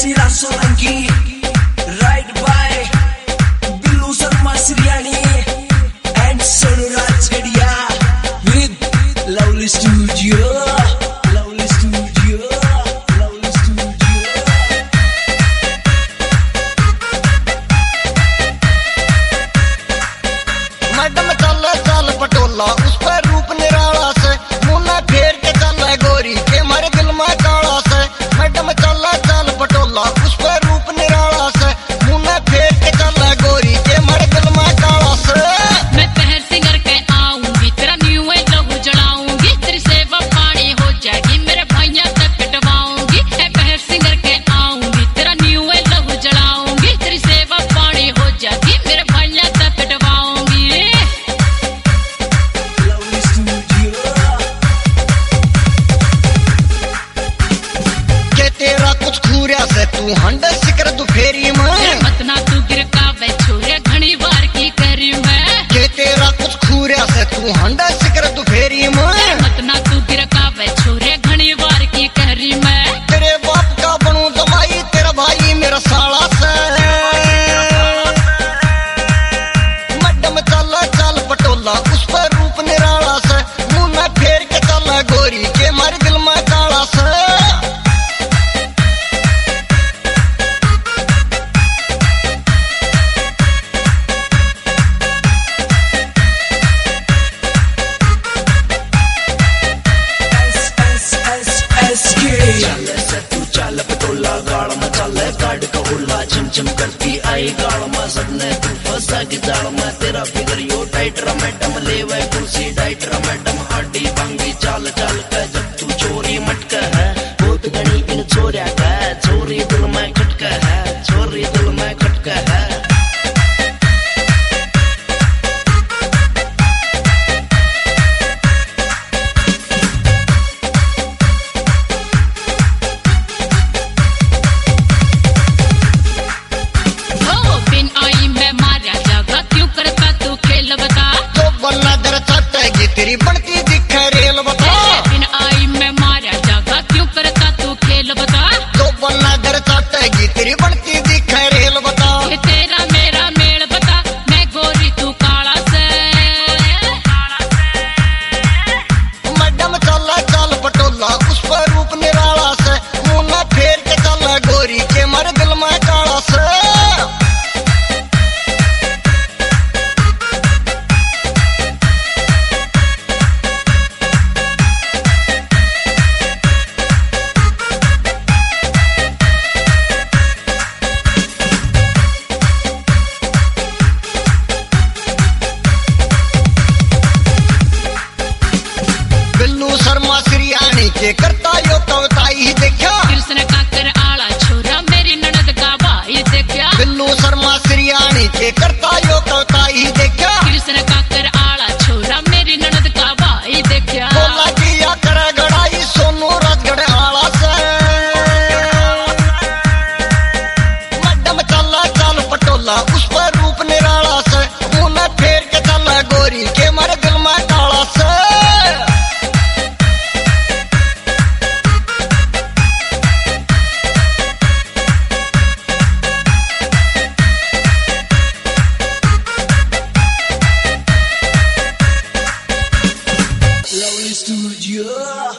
Sila Solanki, right by Billu Sharma Sriani and Sonu Rajgadia with Lovely Studio. Lovely Studio, Lovely Studio. Madam चल चल पटोला उस पर रूप निराला से मुन्ना फेर के चल गोरी के मारे दिल में काला से। मैडम चल चल पटोला उस पर रूप निराला से मुन्ना फेर के चल गोरी के मारे दिल में काला से। मैं पहर सिंगर के आऊंगी तेरा न्यू है लहू जलाऊंगी तेरी सेवा पानी हो जाएगी मेरे भैया तक कटवाऊंगी। मैं पहर सिंगर के आऊंगी तेरा न्यू है लहू जलाऊंगी तेरी सेवा पानी हो जाएगी मेरे भैया तक कटवाऊंगी। Lovely Studio. के तेरा कुछ खूरिया से तू हंड सिकर तू फेरी में मत ना तू गिर का वे छोरे घनी बार की करी मैं। के तेरा कुछ खूरिया से तू हंड सिकर तू फेरी में मत ना तू गिर का वे छोरे घनी बार की करी मैं। तेरे बाप का बनू जमाई तेरा भाई मेरा साला से। मैडम चल चल पटोला उस पर रूप निराला से मुन्ना फेर के चल गोरी के मारे दिल में काला से। SSSSK. चल से तू चल पटोला गाड़ में चल काट का उल्ला चमचम करती आई गाड़ में सबने तू फंसा की जाड़ में तेरा फिगर यो टाइट रा मैडम ले वे कुर्सी टाइट रा मैडम हड्डी भांगी चाल चाल का जब तू चोरी मटका है बहुत गणी इन चोरिया का चोरी दिल में खटका है चोरी दिल में खटका है। हो बिन आई मैं मारा जागा क्यों करता तू खेल बता। तो बल्ला दर चाटेगी तेरी बनती दिखे रेल बता। बिन आई मैं मारा जागा क्यों करता तू खेल बता। तो बल्ला दर चाटेगी तेरी बनती दिखे रेल बता। ये तेरा मेरा मेल बता मैं गोरी तू काला से। मैडम चल चल पटोला उस पर रूप निराला से मुन्ना फेर के चल गोरी के मारे दिल में काला से। बिल्लू शर्मा श्रियानी के करता यो कविताई देखा। कृष्ण काकर आला छोरा मेरी ननद का भाई देखा। बिल्लू शर्मा श्रियानी के करता यो कविताई देखा। कृष्ण काकर आला छोरा मेरी ननद का भाई देखा। बोला किया करे गड़ाई सोनू राजगढ़ आला से। मैडम चल चल पटोला उस पर रूप निराला से मुन्ना फेर के चल गोरी के मारे दिल में काला से। Lovely Studio.